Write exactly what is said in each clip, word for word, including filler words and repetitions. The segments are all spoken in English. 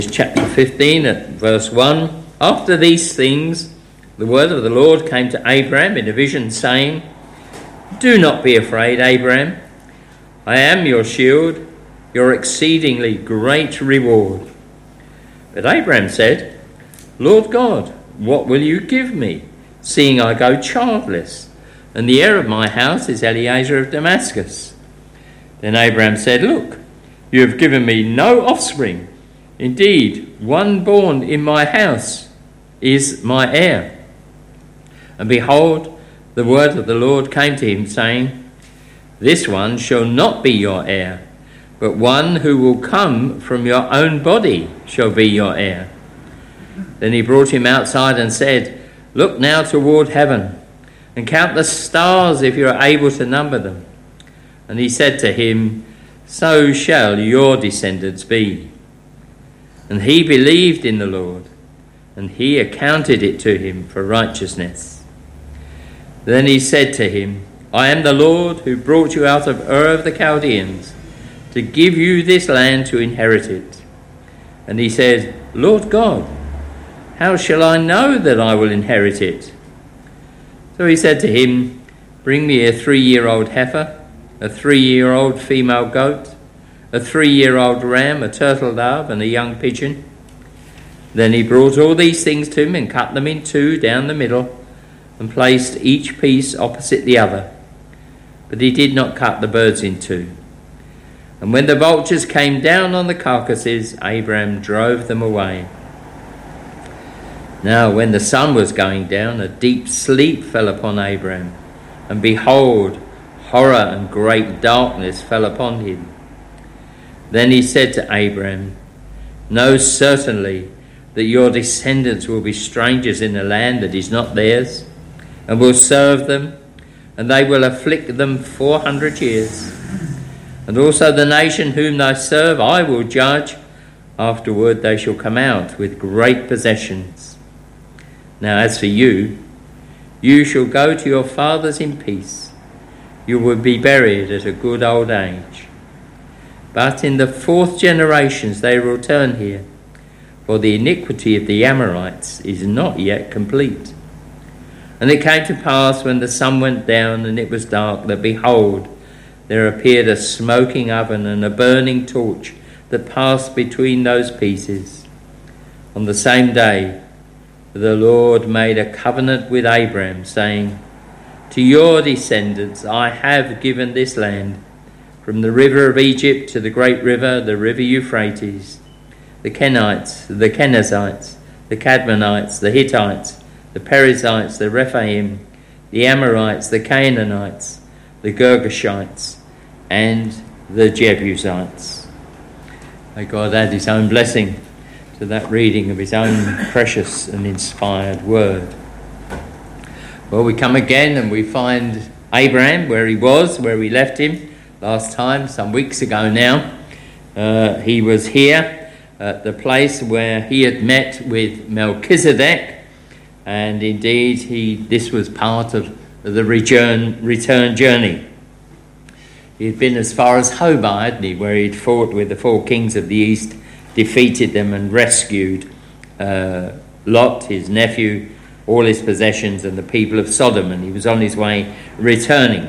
Chapter fifteen at verse one. After these things, the word of the Lord came to Abraham in a vision, saying, "Do not be afraid, Abraham. I am your shield, your exceedingly great reward." But Abraham said, "Lord God, what will you give me, seeing I go childless, and the heir of my house is Eliezer of Damascus?" Then Abraham said, "Look, you have given me no offspring. Indeed, one born in my house is my heir." And behold, the word of the Lord came to him, saying, "This one shall not be your heir, but one who will come from your own body shall be your heir." Then he brought him outside and said, "Look now toward heaven, and count the stars if you are able to number them." And he said to him, "So shall your descendants be." And he believed in the Lord, and he accounted it to him for righteousness. Then he said to him, "I am the Lord who brought you out of Ur of the Chaldeans to give you this land to inherit it." And he said, "Lord God, how shall I know that I will inherit it?" So he said to him, "Bring me a three-year-old heifer, a three-year-old female goat, a three-year-old ram, a turtle dove, and a young pigeon." Then he brought all these things to him and cut them in two down the middle and placed each piece opposite the other. But he did not cut the birds in two. And when the vultures came down on the carcasses, Abraham drove them away. Now when the sun was going down, a deep sleep fell upon Abraham, and behold, horror and great darkness fell upon him. Then he said to Abraham, "Know certainly that your descendants will be strangers in a land that is not theirs, and will serve them, and they will afflict them four hundred years. And also the nation whom they serve I will judge. Afterward they shall come out with great possessions. Now as for you, you shall go to your fathers in peace. You will be buried at a good old age. But in the fourth generations they will return here, for the iniquity of the Amorites is not yet complete." And it came to pass when the sun went down and it was dark, that behold, there appeared a smoking oven and a burning torch that passed between those pieces. On the same day the Lord made a covenant with Abraham, saying, "To your descendants I have given this land, from the river of Egypt to the great river, the river Euphrates, the Kenites, the Kenizzites, the Cadmonites, the Hittites, the Perizzites, the Rephaim, the Amorites, the Canaanites, the Girgashites, and the Jebusites." May God add his own blessing to that reading of his own precious and inspired word. Well, we come again and we find Abraham where he was, where we left him last time, some weeks ago now. Uh, he was here at the place where he had met with Melchizedek, and indeed he this was part of the return, return journey. He had been as far as Hobah, hadn't he, where he'd fought with the four kings of the east, defeated them and rescued uh, Lot, his nephew, all his possessions and the people of Sodom, and he was on his way returning.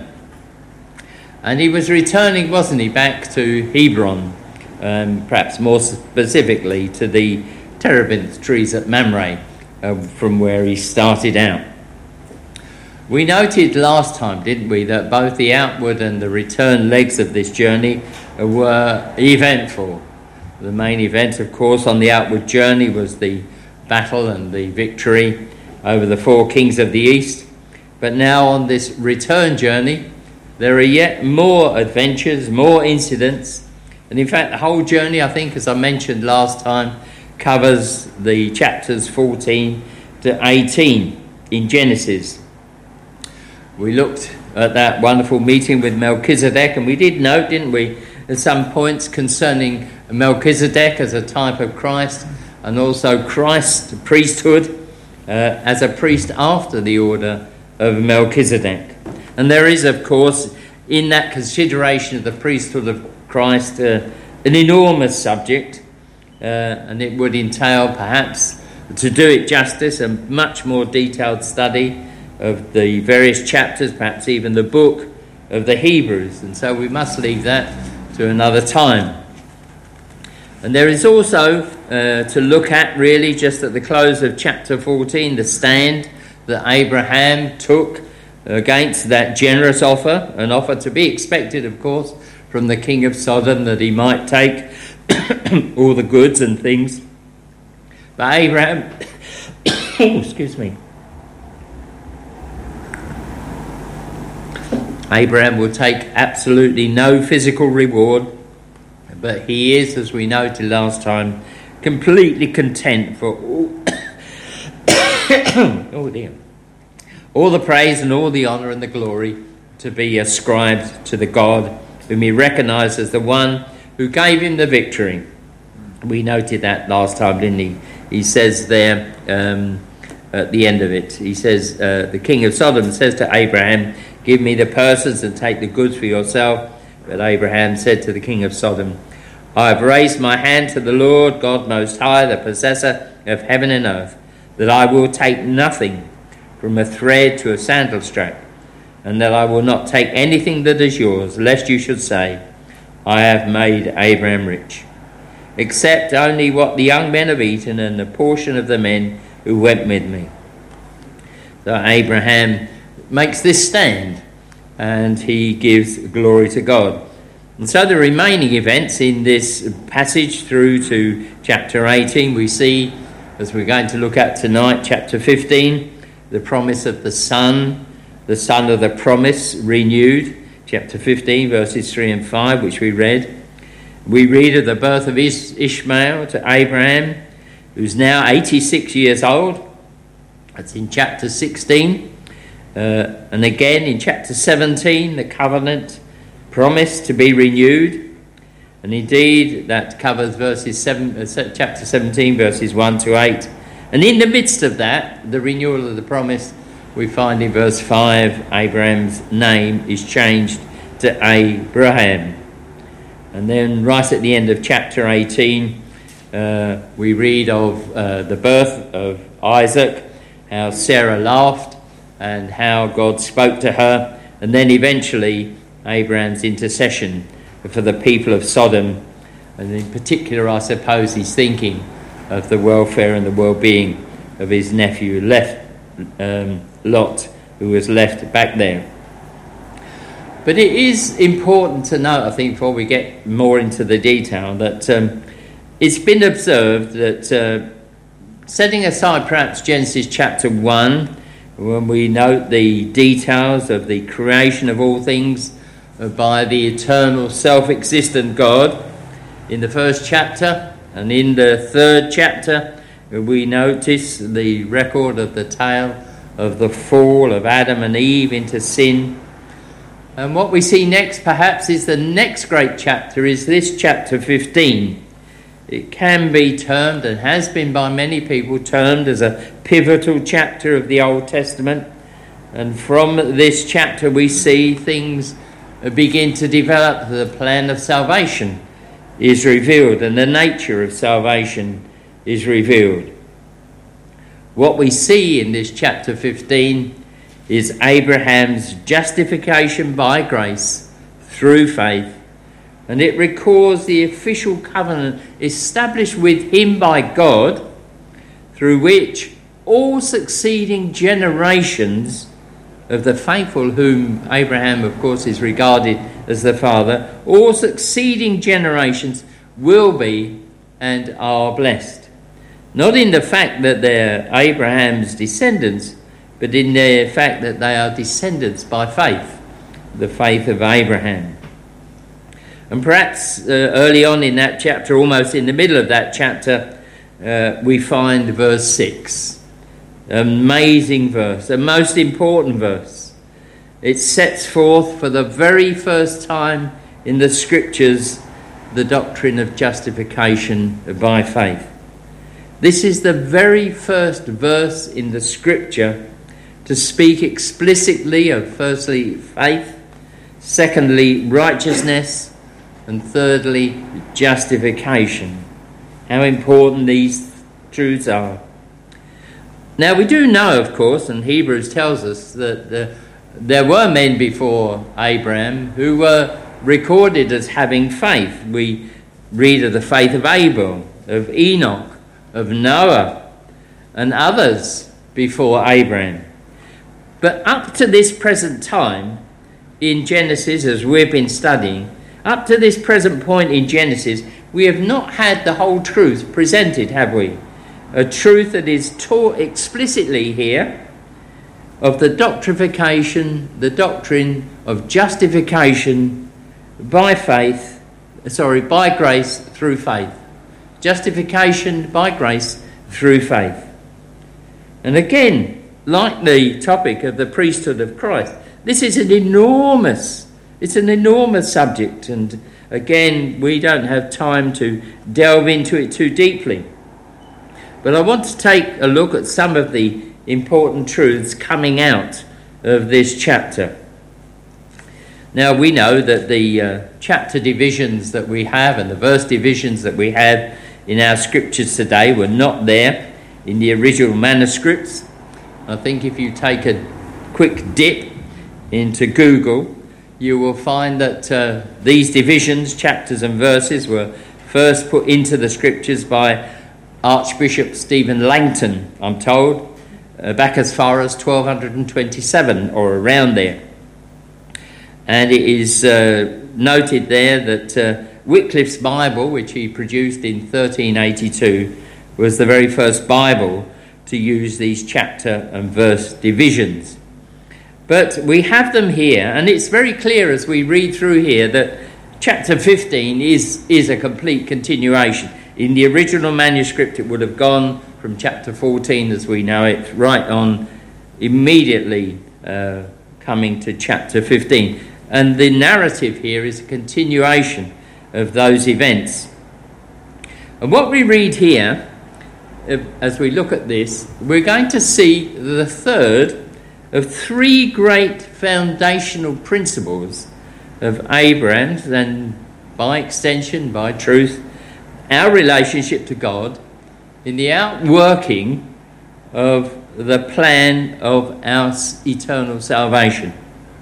And he was returning, wasn't he, back to Hebron, um, perhaps more specifically to the terebinth trees at Mamre, uh, from where he started out. We noted last time, didn't we, that both the outward and the return legs of this journey were eventful. The main event, of course, on the outward journey was the battle and the victory over the four kings of the east. But now on this return journey, there are yet more adventures, more incidents. And in fact, the whole journey, I think, as I mentioned last time, covers the chapters fourteen to eighteen in Genesis. We looked at that wonderful meeting with Melchizedek, and we did note, didn't we, at some points concerning Melchizedek as a type of Christ, and also Christ's priesthood uh, as a priest after the order of Melchizedek. And there is, of course, in that consideration of the priesthood of Christ, uh, an enormous subject. uh, and it would entail perhaps, to do it justice, a much more detailed study of the various chapters, perhaps even the book of the Hebrews, and so we must leave that to another time. And there is also uh, to look at, really, just at the close of chapter fourteen, the stand that Abraham took against that generous offer, an offer to be expected, of course, from the king of Sodom, that he might take all the goods and things. But Abraham, excuse me, Abraham will take absolutely no physical reward, but he is, as we noted last time, completely content for all, oh dear, all the praise and all the honour and the glory to be ascribed to the God whom he recognised as the one who gave him the victory. We noted that last time, didn't he? He says there um, at the end of it, he says, uh, the king of Sodom says to Abraham, "Give me the persons and take the goods for yourself." But Abraham said to the king of Sodom, "I have raised my hand to the Lord God Most High, the possessor of heaven and earth, that I will take nothing from a thread to a sandal strap, and that I will not take anything that is yours, lest you should say, I have made Abraham rich, except only what the young men have eaten and the portion of the men who went with me." So Abraham makes this stand, and he gives glory to God. And so the remaining events in this passage through to chapter eighteen, we see, as we're going to look at tonight, chapter fifteen, the promise of the son, the son of the promise renewed, chapter fifteen, verses three and five, which we read. We read of the birth of Is- Ishmael to Abraham, who's now eighty-six years old. That's in chapter sixteen. Uh, and again in chapter seventeen, the covenant promise to be renewed. And indeed, that covers verses seven, uh, chapter seventeen, verses one to eight. And in the midst of that, the renewal of the promise, we find in verse five, Abraham's name is changed to Abraham. And then right at the end of chapter eighteen, uh, we read of uh, the birth of Isaac, how Sarah laughed and how God spoke to her, and then eventually Abraham's intercession for the people of Sodom. And in particular, I suppose he's thinking of the welfare and the well-being of his nephew left, um, Lot, who was left back there. But it is important to note, I think, before we get more into the detail, that um, it's been observed that, uh, setting aside perhaps Genesis chapter one, when we note the details of the creation of all things by the eternal self-existent God in the first chapter, and in the third chapter we notice the record of the tale of the fall of Adam and Eve into sin. And what we see next, perhaps, is the next great chapter, is this chapter fifteen. It can be termed, and has been by many people termed, as a pivotal chapter of the Old Testament. And from this chapter we see things begin to develop. The plan of salvation is revealed, and the nature of salvation is revealed. What we see in this chapter fifteen is Abraham's justification by grace through faith, and it records the official covenant established with him by God, through which all succeeding generations of the faithful, whom Abraham, of course, is regarded as the father, all succeeding generations will be and are blessed. Not in the fact that they're Abraham's descendants, but in the fact that they are descendants by faith, the faith of Abraham. And perhaps uh, early on in that chapter, almost in the middle of that chapter, uh, we find verse six. Amazing verse, a most important verse. It sets forth for the very first time in the scriptures the doctrine of justification by faith. This is the very first verse in the scripture to speak explicitly of, firstly, faith, secondly, righteousness, and thirdly, justification. how important these truths are. Now we do know, of course, and Hebrews tells us that the, there were men before Abraham who were recorded as having faith. We read of the faith of Abel, of Enoch, of Noah, and others before Abraham. But up to this present time in Genesis, as we've been studying, up to this present point in Genesis, we have not had the whole truth presented, have we? A truth that is taught explicitly here of the doctrification, the doctrine of justification by faith, sorry, by grace through faith. Justification by grace through faith. And again, like the topic of the priesthood of Christ, this is an enormous, it's an enormous subject, and again, we don't have time to delve into it too deeply. But I want to take a look at some of the important truths coming out of this chapter. Now, we know that the uh, chapter divisions that we have and the verse divisions that we have in our scriptures today were not there in the original manuscripts. I think if you take a quick dip into Google, you will find that uh, these divisions, chapters and verses, were first put into the scriptures by Archbishop Stephen Langton, I'm told, uh, back as far as twelve twenty-seven or around there. And it is uh, noted there that uh, Wycliffe's Bible, which he produced in thirteen eighty-two, was the very first Bible to use these chapter and verse divisions. But we have them here, and it's very clear as we read through here that chapter fifteen is, is a complete continuation. In the original manuscript, it would have gone from chapter fourteen, as we know it, right on immediately uh, coming to chapter fifteen. And the narrative here is a continuation of those events. And what we read here, as we look at this, we're going to see the third of three great foundational principles of Abraham's, and by extension, by truth, our relationship to God in the outworking of the plan of our eternal salvation.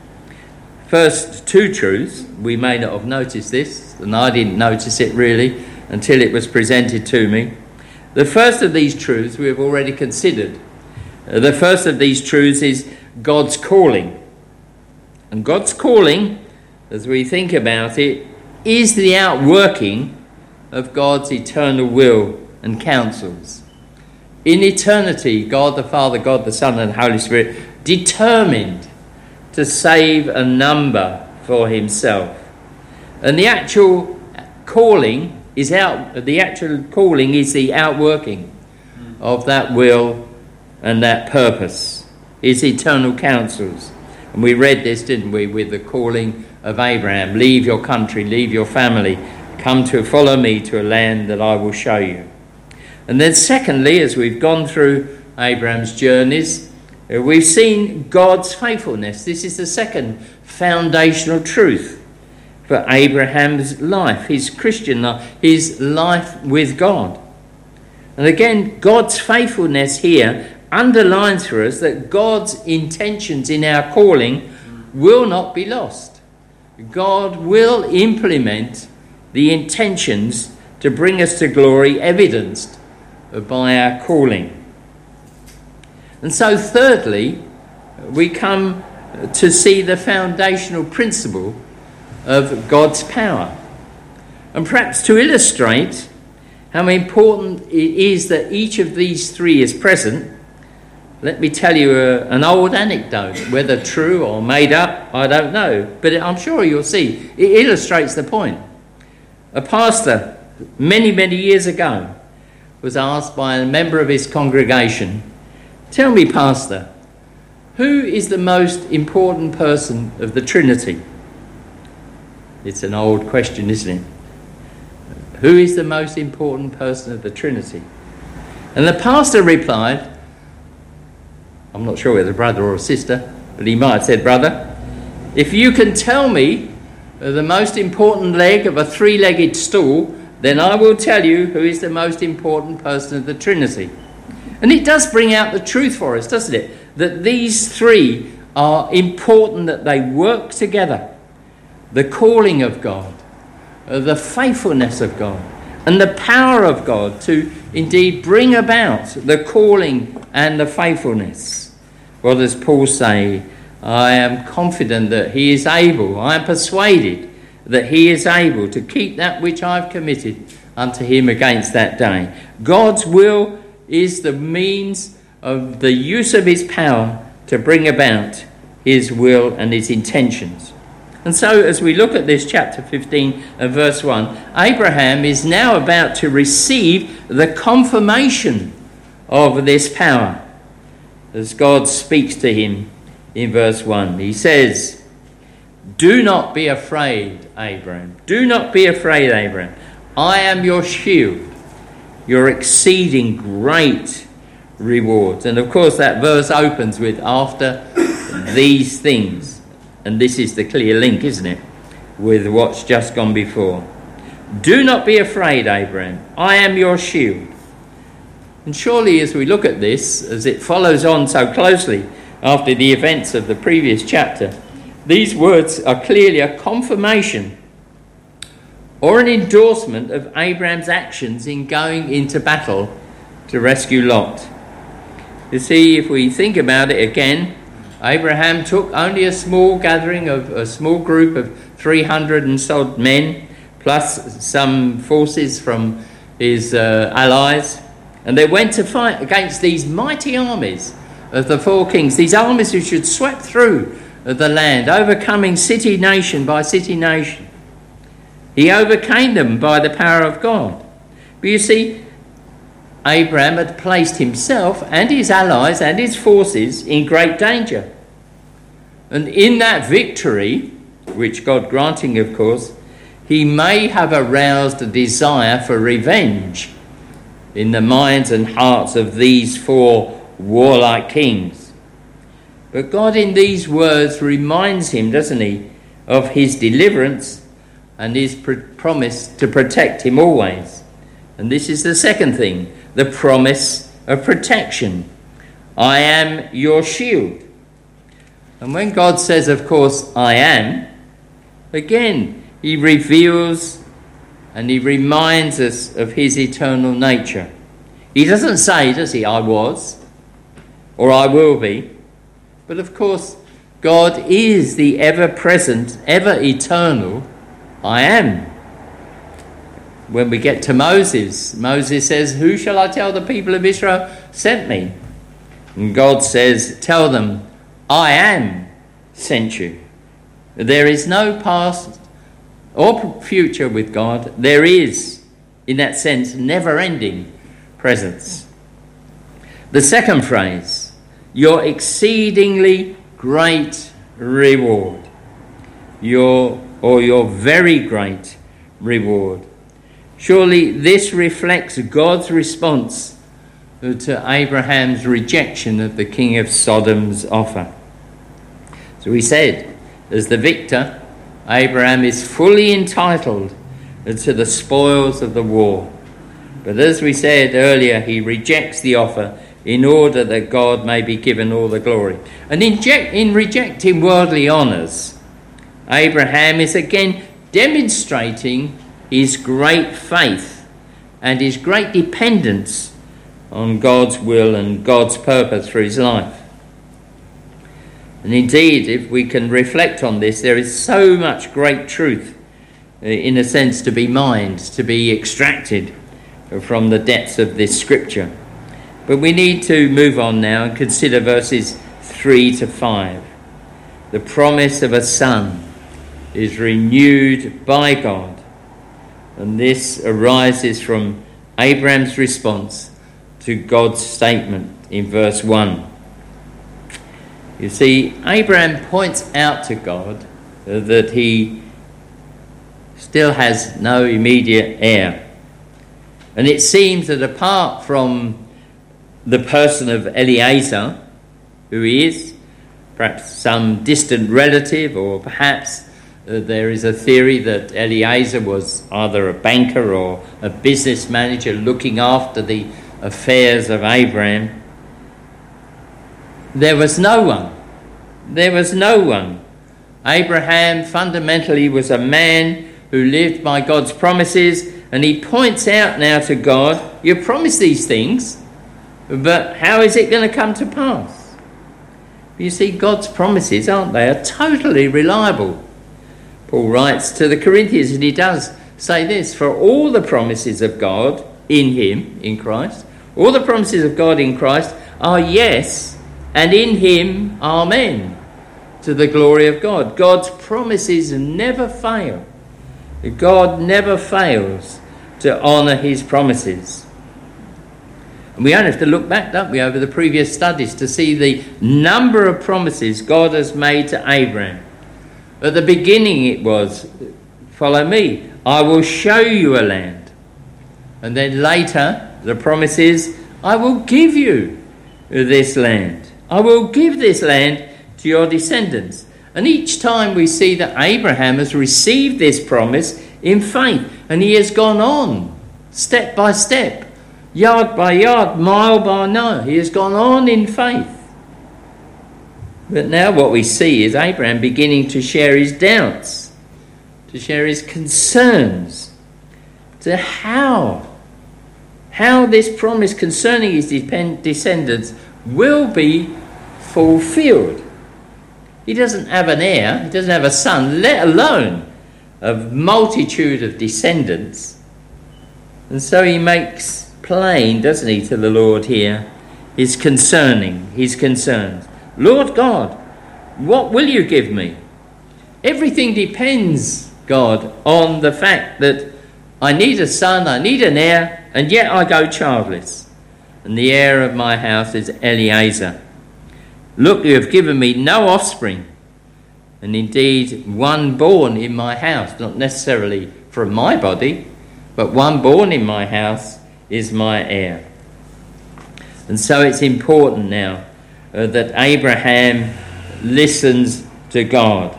First two truths, we may not have noticed this, and I didn't notice it really until it was presented to me. The first of these truths we have already considered. Uh, the first of these truths is God's calling. And God's calling, as we think about it, is the outworking of God's eternal will and counsels. In eternity, God the Father, God the Son, and Holy Spirit determined to save a number for himself. And the actual calling is out the actual calling is the outworking of that will and that purpose. His eternal counsels. And we read this, didn't we, with the calling of Abraham, leave your country, leave your family, come to follow me to a land that I will show you. And then secondly, as we've gone through Abraham's journeys, we've seen God's faithfulness. This is the second foundational truth for Abraham's life, his Christian life, his life with God. And again, God's faithfulness here underlines for us that God's intentions in our calling will not be lost. God will implement the intentions to bring us to glory, evidenced by our calling. And so thirdly, we come to see the foundational principle of God's power. And perhaps to illustrate how important it is that each of these three is present, let me tell you a, an old anecdote, whether true or made up, I don't know, but I'm sure you'll see. It illustrates the point. A pastor, many, many years ago, was asked by a member of his congregation, tell me, Pastor, who is the most important person of the Trinity? It's an old question, isn't it? Who is the most important person of the Trinity? And the pastor replied, I'm not sure whether a brother or a sister, but he might have said, brother, if you can tell me the most important leg of a three-legged stool, then I will tell you who is the most important person of the Trinity. And it does bring out the truth for us, doesn't it? That these three are important, that they work together. The calling of God, the faithfulness of God, and the power of God to indeed bring about the calling and the faithfulness. What does Paul say? I am confident that he is able, I am persuaded that he is able to keep that which I've committed unto him against that day. God's will is the means of the use of his power to bring about his will and his intentions. And so as we look at this chapter fifteen and verse one, Abraham is now about to receive the confirmation of this power as God speaks to him in verse one. He says, do not be afraid, Abraham. Do not be afraid, Abraham. I am your shield, your exceeding great reward. And of course that verse opens with after these things. And this is the clear link, isn't it, with what's just gone before. Do not be afraid, Abraham. I am your shield. And surely as we look at this, as it follows on so closely after the events of the previous chapter, these words are clearly a confirmation or an endorsement of Abraham's actions in going into battle to rescue Lot. You see, if we think about it again, Abraham took only a small gathering of a small group of three hundred and so men, plus some forces from his uh, allies, and they went to fight against these mighty armies of the four kings, these armies which had swept through the land, overcoming city nation by city nation. He overcame them by the power of God. But you see, Abraham had placed himself and his allies and his forces in great danger. And in that victory, which God granting, of course, he may have aroused a desire for revenge in the minds and hearts of these four warlike kings. But God in these words reminds him, doesn't he, of his deliverance and his pr- promise to protect him always. And this is the second thing, the promise of protection. I am your shield. And when God says, of course, I am, again, he reveals and he reminds us of his eternal nature. He doesn't say, does he, I was, or I will be. But of course, God is the ever-present, ever-eternal I am. When we get to Moses, Moses says, who shall I tell the people of Israel sent me? And God says, tell them, I am sent you. There is no past or future with God. There is, in that sense, never-ending presence. The second phrase, your exceedingly great reward. Your, or your very great reward. Surely this reflects God's response to Abraham's rejection of the king of Sodom's offer. So he said, as the victor, Abraham is fully entitled to the spoils of the war. But as we said earlier, he rejects the offer in order that God may be given all the glory. And in, je- in rejecting worldly honours, Abraham is again demonstrating his great faith and his great dependence on God's will and God's purpose for his life. And indeed, if we can reflect on this, there is so much great truth, in a sense, to be mined, to be extracted from the depths of this scripture. But we need to move on now and consider verses three to five. The promise of a son is renewed by God. And this arises from Abraham's response to God's statement in verse one. You see, Abraham points out to God that he still has no immediate heir. And it seems that apart from the person of Eliezer, who he is, perhaps some distant relative or perhaps Uh, there is a theory that Eliezer was either a banker or a business manager looking after the affairs of Abraham. There was no one. There was no one. Abraham fundamentally was a man who lived by God's promises, and he points out now to God, you promised these things, but how is it going to come to pass? You see, God's promises, aren't they, are totally reliable. Paul writes to the Corinthians, and he does say this, for all the promises of God in him, in Christ, all the promises of God in Christ are yes, and in him, amen, to the glory of God. God's promises never fail. God never fails to honour his promises. And we only have to look back, don't we, over the previous studies to see the number of promises God has made to Abraham. At the beginning it was, follow me, I will show you a land. And then later the promise is, I will give you this land. I will give this land to your descendants. And each time we see that Abraham has received this promise in faith, and he has gone on step by step, yard by yard, mile by mile. He has gone on in faith. But now what we see is Abraham beginning to share his doubts, to share his concerns, to how, how this promise concerning his descendants will be fulfilled. He doesn't have an heir, he doesn't have a son, let alone a multitude of descendants. And so he makes plain, doesn't he, to the Lord here, his concerning, his concerns. Lord God, what will you give me? Everything depends, God, on the fact that I need a son, I need an heir, and yet I go childless. And the heir of my house is Eliezer. Look, you have given me no offspring, and indeed one born in my house, not necessarily from my body, but one born in my house is my heir. And so it's important now uh, that Abraham listens to God.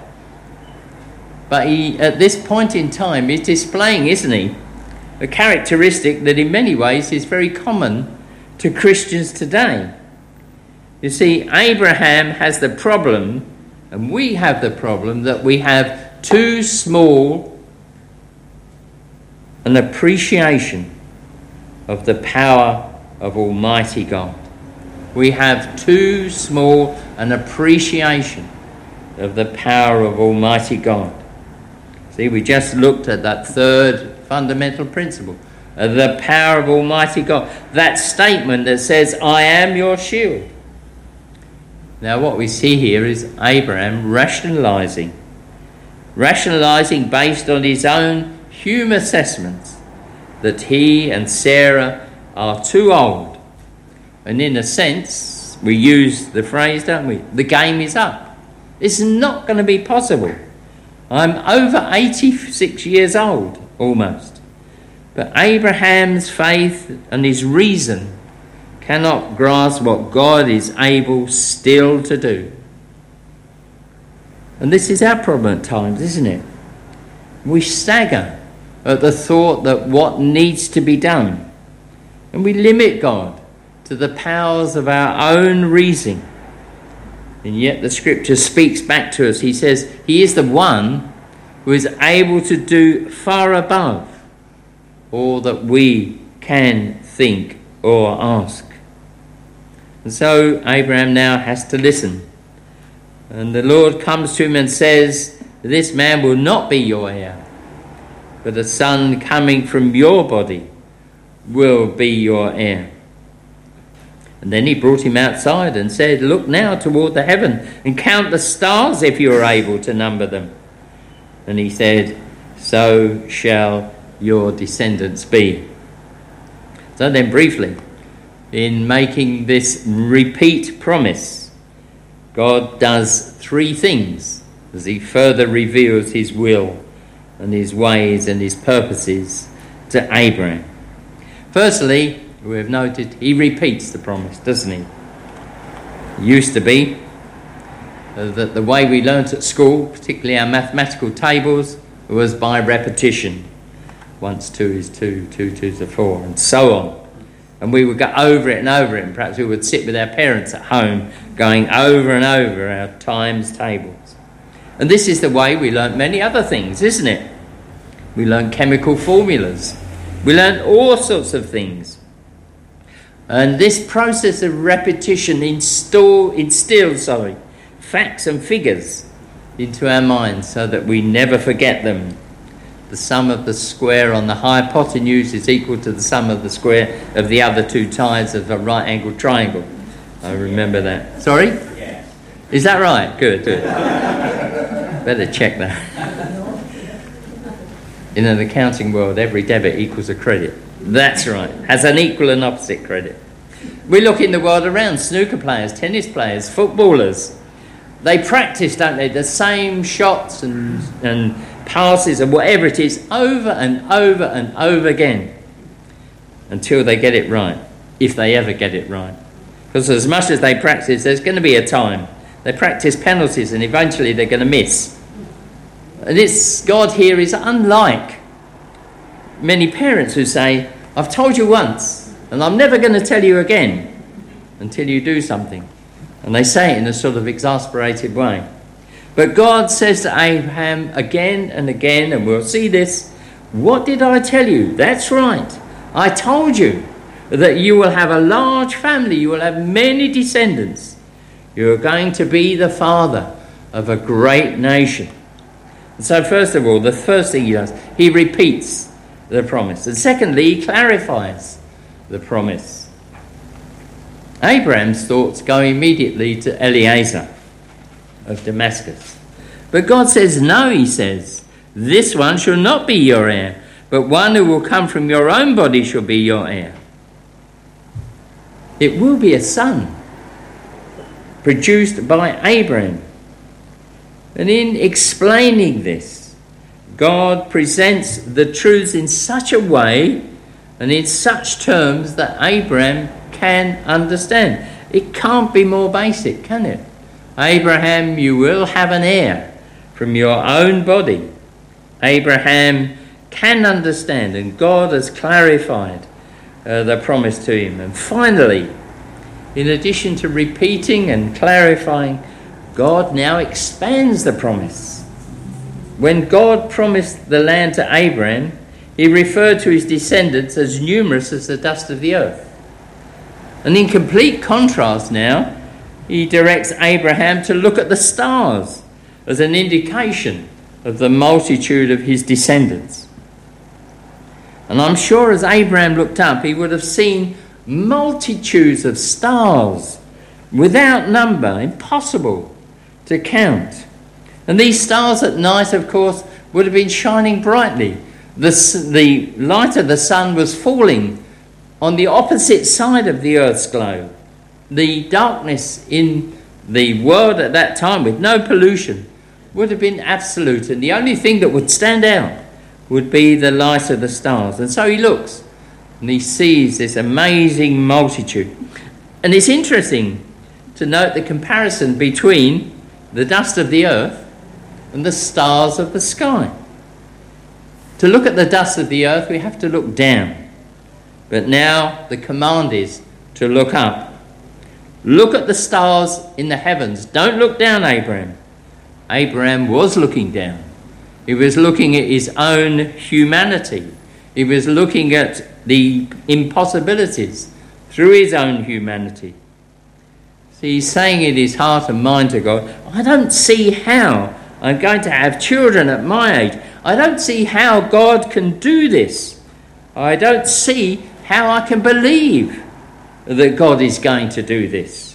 But he, at this point in time, is displaying, isn't he, a characteristic that in many ways is very common to Christians today. You see, Abraham has the problem, and we have the problem, that we have too small an appreciation of the power of Almighty God. We have too small an appreciation of the power of Almighty God. See, we just looked at that third fundamental principle, of the power of Almighty God. That statement that says, I am your shield. Now what we see here is Abraham rationalising. Rationalising based on his own human assessments that he and Sarah are too old. And in a sense, we use the phrase, don't we? The game is up. It's not going to be possible. I'm over eighty-six years old, almost. But Abraham's faith and his reason cannot grasp what God is able still to do. And this is our problem at times, isn't it? We stagger at the thought that what needs to be done. And we limit God to the powers of our own reasoning. And yet the scripture speaks back to us. He says he is the one who is able to do far above all that we can think or ask. And so Abraham now has to listen. And the Lord comes to him and says, this man will not be your heir, but a son coming from your body will be your heir. And then he brought him outside and said, look now toward the heaven and count the stars if you are able to number them. And he said, so shall your descendants be. So then briefly, in making this repeat promise, God does three things as he further reveals his will and his ways and his purposes to Abraham. Firstly, we have noted he repeats the promise, doesn't he? It used to be, uh, that the way we learnt at school, particularly our mathematical tables, was by repetition. Once two is two, two, two is four, and so on. And we would go over it and over it, and perhaps we would sit with our parents at home going over and over our times tables. And this is the way we learnt many other things, isn't it? We learnt chemical formulas. We learnt all sorts of things. And this process of repetition install, instills sorry, facts and figures into our minds so that we never forget them. The sum of the square on the hypotenuse is equal to the sum of the square of the other two sides of a right-angled triangle. I remember that. Sorry? Yeah. Is that right? Good, good. Better check that. In an accounting world, every debit equals a credit. That's right. Has an equal and opposite credit. We look in the world around, snooker players, tennis players, footballers. They practice, don't they, the same shots and, and passes and whatever it is over and over and over again until they get it right, if they ever get it right. Because as much as they practice, there's going to be a time. They practice penalties and eventually they're going to miss. And it's, God here is unlike many parents who say, I've told you once and I'm never going to tell you again until you do something. And they say it in a sort of exasperated way. But God says to Abraham again and again, and we'll see this, what did I tell you? That's right. I told you that you will have a large family, you will have many descendants. You are going to be the father of a great nation. And so first of all, the first thing he does, he repeats the promise. And secondly, he clarifies the promise. Abraham's thoughts go immediately to Eliezer of Damascus. But God says, no, he says, this one shall not be your heir, but one who will come from your own body shall be your heir. It will be a son produced by Abraham. And in explaining this, God presents the truths in such a way and in such terms that Abraham can understand. It can't be more basic, can it? Abraham, you will have an heir from your own body. Abraham can understand, and God has clarified uh, the promise to him. And finally, in addition to repeating and clarifying, God now expands the promise. When God promised the land to Abraham, he referred to his descendants as numerous as the dust of the earth. And in complete contrast now, he directs Abraham to look at the stars as an indication of the multitude of his descendants. And I'm sure as Abraham looked up, he would have seen multitudes of stars without number, impossible to count. And these stars at night, of course, would have been shining brightly. The, the light of the sun was falling on the opposite side of the earth's globe. The darkness in the world at that time, with no pollution, would have been absolute, and the only thing that would stand out would be the light of the stars. And so he looks and he sees this amazing multitude. And it's interesting to note the comparison between the dust of the earth and the stars of the sky. To look at the dust of the earth, we have to look down. But now the command is to look up. Look at the stars in the heavens. Don't look down, Abraham. Abraham was looking down. He was looking at his own humanity. He was looking at the impossibilities through his own humanity. So he's saying in his heart and mind to God, I don't see how I'm going to have children at my age. I don't see how God can do this. I don't see how I can believe that God is going to do this.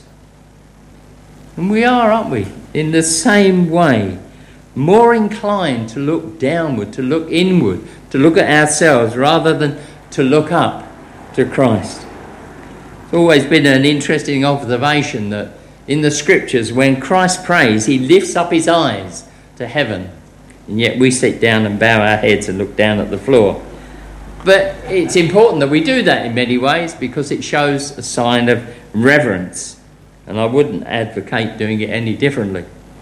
And we are, aren't we, in the same way, more inclined to look downward, to look inward, to look at ourselves rather than to look up to Christ. It's always been an interesting observation that in the scriptures, when Christ prays, he lifts up his eyes to heaven, and yet we sit down and bow our heads and look down at the floor. But it's important that we do that in many ways because it shows a sign of reverence, and I wouldn't advocate doing it any differently.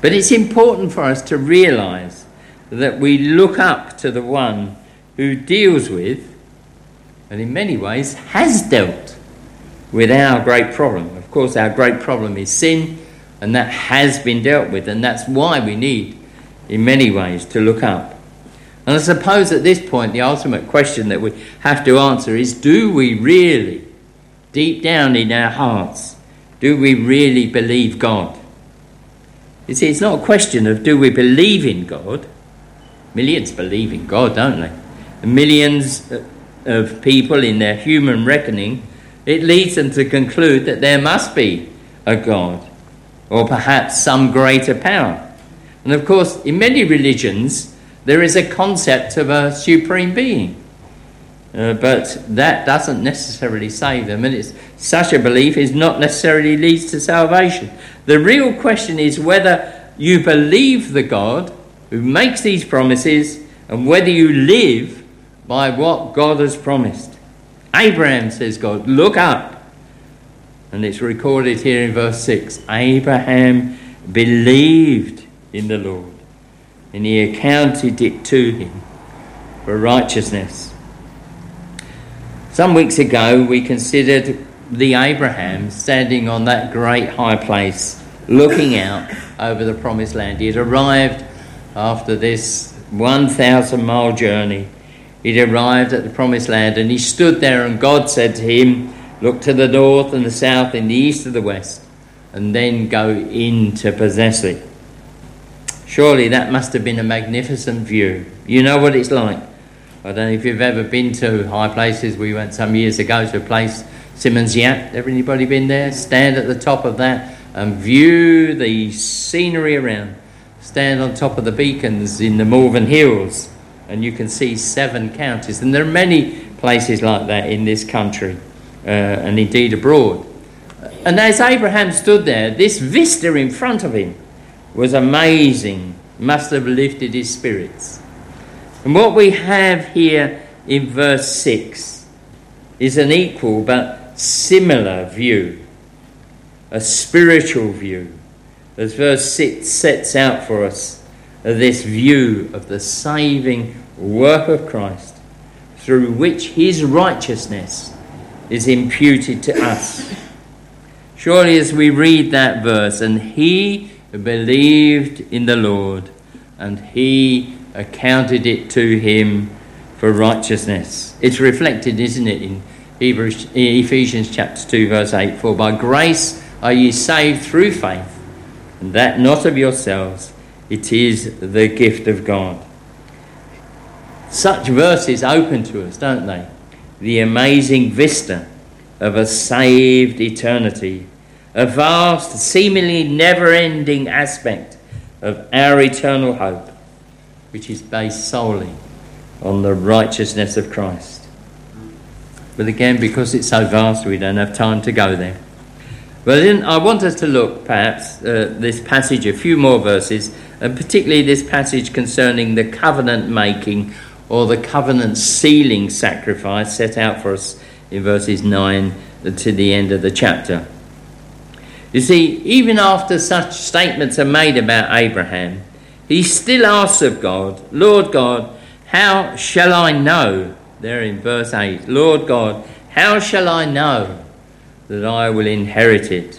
But it's important for us to realise that we look up to the one who deals with, and in many ways has dealt with, our great problem. Of course, our great problem is sin, and that has been dealt with, and that's why we need, in many ways, to look up. And I suppose at this point, the ultimate question that we have to answer is, do we really, deep down in our hearts, do we really believe God? You see, it's not a question of do we believe in God. Millions believe in God, don't they? And millions of people in their human reckoning, it leads them to conclude that there must be a God, or perhaps some greater power. And of course, in many religions, there is a concept of a supreme being. Uh, but that doesn't necessarily save them, and it's, such a belief is not necessarily leads to salvation. The real question is whether you believe the God who makes these promises and whether you live by what God has promised. Abraham, says God, look up. And it's recorded here in verse six. Abraham believed in the Lord, and he accounted it to him for righteousness. Some weeks ago we considered the Abraham standing on that great high place looking out over the promised land. He had arrived after this one thousand mile journey. He'd arrived at the promised land, and he stood there, and God said to him, look to the north and the south and the east and the west, and then go in to possess it. Surely that must have been a magnificent view. You know what it's like. I don't know if you've ever been to high places. We went some years ago to a place, Simmons Yat. Ever anybody been there? Stand at the top of that and view the scenery around. Stand on top of the beacons in the Malvern Hills, and you can see seven counties. And there are many places like that in this country, uh, and indeed abroad. And as Abraham stood there, this vista in front of him was amazing, must have lifted his spirits. And what we have here in verse six is an equal but similar view, a spiritual view, as verse six sets out for us this view of the saving work of Christ, through which his righteousness is imputed to us. Surely as we read that verse, and he believed in the Lord, and he accounted it to him for righteousness. It's reflected, isn't it, in Hebrews, Ephesians chapter two, verse eight. For by grace are ye saved through faith, and that not of yourselves, it is the gift of God. Such verses open to us, don't they? The amazing vista of a saved eternity, a vast, seemingly never-ending aspect of our eternal hope, which is based solely on the righteousness of Christ. But again, because it's so vast, we don't have time to go there. But then I want us to look, perhaps, uh, this passage, a few more verses, and particularly this passage concerning the covenant-making or the covenant-sealing sacrifice set out for us in verses nine to the end of the chapter. You see, even after such statements are made about Abraham, he still asks of God, Lord God, how shall I know, there in verse eight, Lord God, how shall I know that I will inherit it?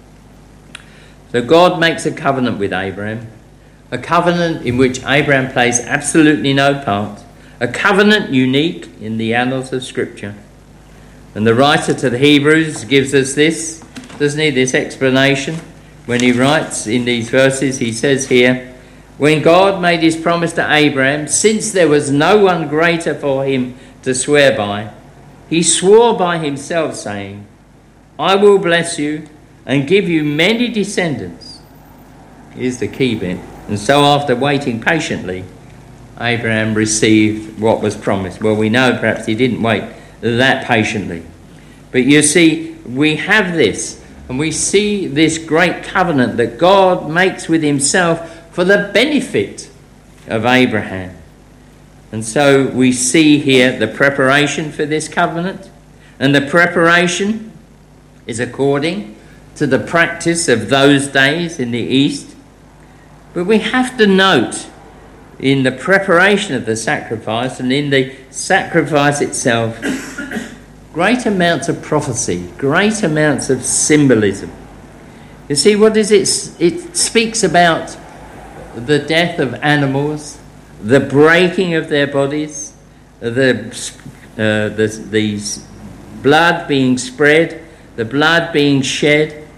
So God makes a covenant with Abraham, a covenant in which Abraham plays absolutely no part, a covenant unique in the annals of Scripture. And the writer to the Hebrews gives us this, doesn't he, this explanation. When he writes in these verses, he says here, when God made his promise to Abraham, since there was no one greater for him to swear by, he swore by himself, saying, I will bless you and give you many descendants. Here's the key bit. And so after waiting patiently, Abraham received what was promised. Well, we know perhaps he didn't wait that patiently. But you see, we have this, and we see this great covenant that God makes with himself for the benefit of Abraham. And so we see here the preparation for this covenant, and the preparation is according to the practice of those days in the East. But we have to note in the preparation of the sacrifice and in the sacrifice itself, great amounts of prophecy, great amounts of symbolism. You see, what is it? It speaks about the death of animals, the breaking of their bodies, the, uh, the, the blood being spread, the blood being shed.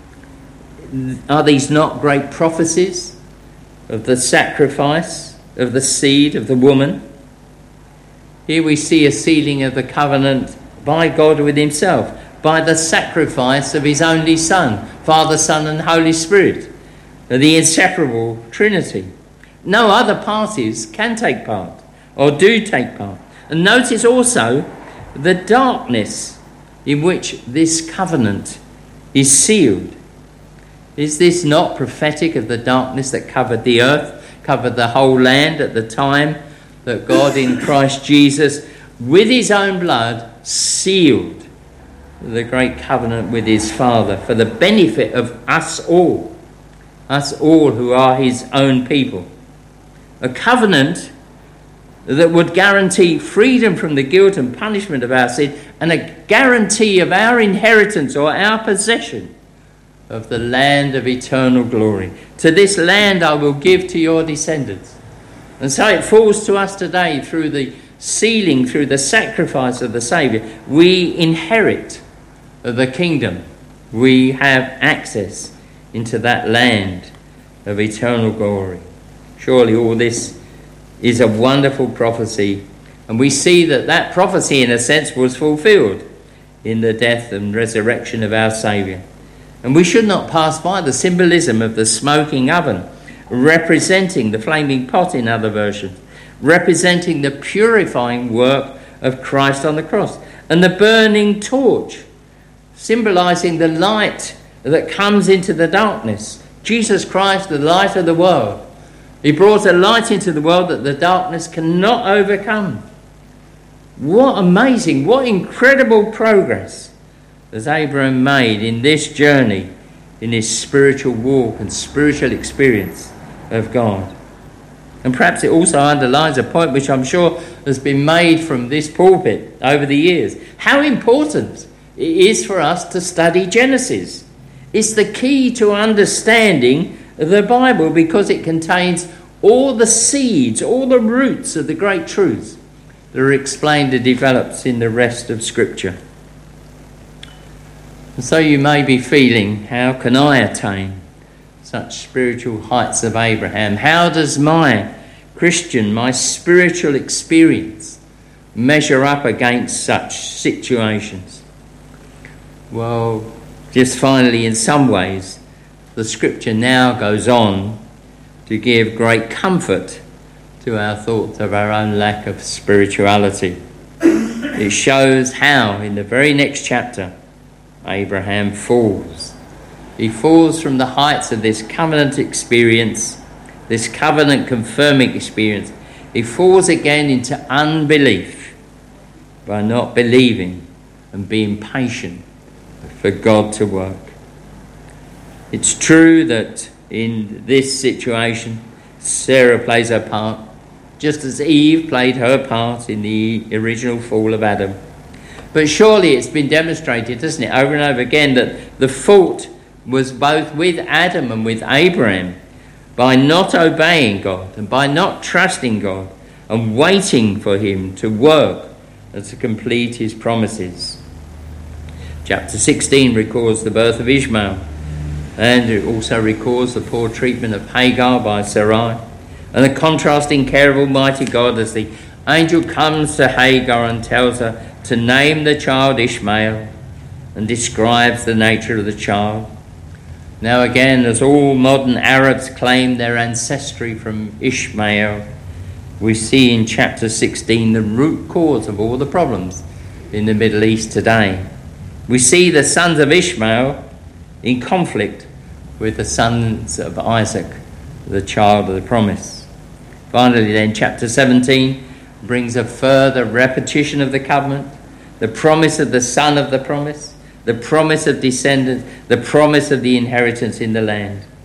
Are these not great prophecies of the sacrifice, of the seed of the woman? Here we see a sealing of the covenant by God with himself, by the sacrifice of his only Son, Father, Son and Holy Spirit, the inseparable Trinity. No other parties can take part or do take part. And notice also the darkness in which this covenant is sealed. Is this not prophetic of the darkness that covered the earth, covered the whole land at the time that God in Christ Jesus, with his own blood, sealed the great covenant with his Father for the benefit of us all, us all who are his own people. A covenant that would guarantee freedom from the guilt and punishment of our sin and a guarantee of our inheritance or our possession of the land of eternal glory. To this land I will give to your descendants. And so it falls to us today through the sealing, through the sacrifice of the Saviour. We inherit the kingdom. We have access into that land of eternal glory. Surely all this is a wonderful prophecy, and we see that that prophecy in a sense was fulfilled in the death and resurrection of our Saviour. And we should not pass by the symbolism of the smoking oven, representing the flaming pot in other versions, representing the purifying work of Christ on the cross, and the burning torch, symbolising the light that comes into the darkness. Jesus Christ, the light of the world. He brought a light into the world that the darkness cannot overcome. What amazing, what incredible progress has Abraham made in this journey, in his spiritual walk and spiritual experience of God. And perhaps it also underlines a point which I'm sure has been made from this pulpit over the years. How important it is for us to study Genesis. It's the key to understanding the Bible because it contains all the seeds, all the roots of the great truths that are explained and developed in the rest of Scripture. And so you may be feeling, how can I attain such spiritual heights of Abraham? How does my Christian, my spiritual experience measure up against such situations? Well, just finally, in some ways, the Scripture now goes on to give great comfort to our thoughts of our own lack of spirituality. It shows how, in the very next chapter, Abraham falls. He falls from the heights of this covenant experience, this covenant confirming experience. He falls again into unbelief by not believing and being patient for God to work. It's true that in this situation, Sarah plays her part, just as Eve played her part in the original fall of Adam. But surely it's been demonstrated, hasn't it, over and over again, that the fault was both with Adam and with Abraham by not obeying God and by not trusting God and waiting for him to work and to complete his promises. Chapter sixteen records the birth of Ishmael, and it also records the poor treatment of Hagar by Sarai, and the contrasting care of Almighty God as the angel comes to Hagar and tells her to name the child Ishmael and describes the nature of the child. Now again, as all modern Arabs claim their ancestry from Ishmael, we see in chapter sixteen the root cause of all the problems in the Middle East today. We see the sons of Ishmael in conflict with the sons of Isaac, the child of the promise. Finally then, chapter seventeen brings a further repetition of the covenant, the promise of the son of the promise, the promise of descendants, the promise of the inheritance in the land.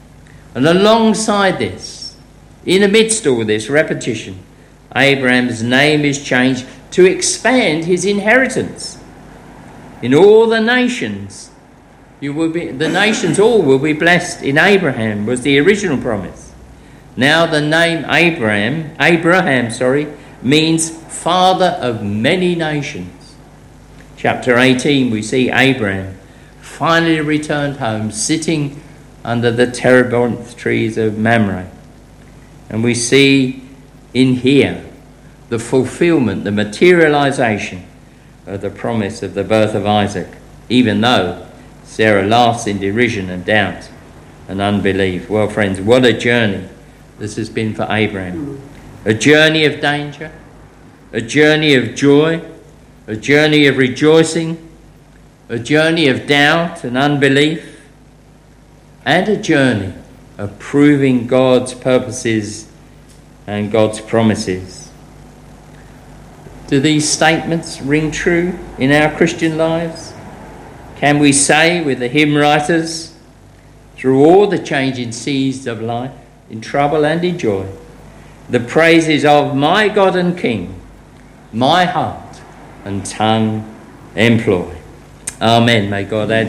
And alongside this, in amidst all this repetition, Abraham's name is changed to expand his inheritance. In all the nations, you will be, the nations all will be blessed in Abraham, was the original promise. Now the name Abraham, Abraham, sorry, means father of many nations. Chapter eighteen, we see Abraham finally returned home, sitting under the terebinth trees of Mamre. And we see in here the fulfillment, the materialization of the promise of the birth of Isaac, even though Sarah laughs in derision and doubt and unbelief. Well, friends, what a journey this has been for Abraham. A journey of danger, a journey of joy, a journey of rejoicing, a journey of doubt and unbelief, and a journey of proving God's purposes and God's promises. Do these statements ring true in our Christian lives? Can we say with the hymn writers, through all the changing seas of life, in trouble and in joy, the praises of my God and King, my heart and tongue employ. Amen. May God add